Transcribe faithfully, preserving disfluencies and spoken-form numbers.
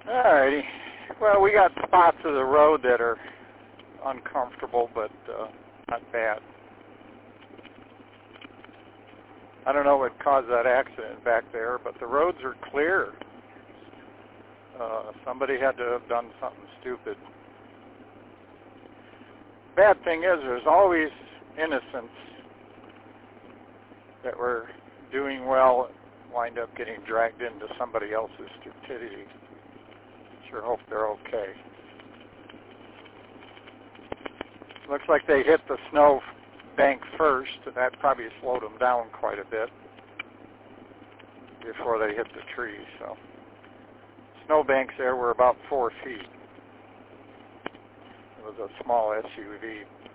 Alrighty. Well, we got spots of the road that are uncomfortable, but uh, not bad. I don't know what caused that accident back there, but the roads are clear. Uh, somebody had to have done something stupid. Bad thing is, there's always innocents that were doing well wind up getting dragged into somebody else's stupidity. Sure hope they're okay. Looks like they hit the snow bank first, and that probably slowed them down quite a bit before they hit the tree. So, snow banks there were about four feet. It was a small S U V.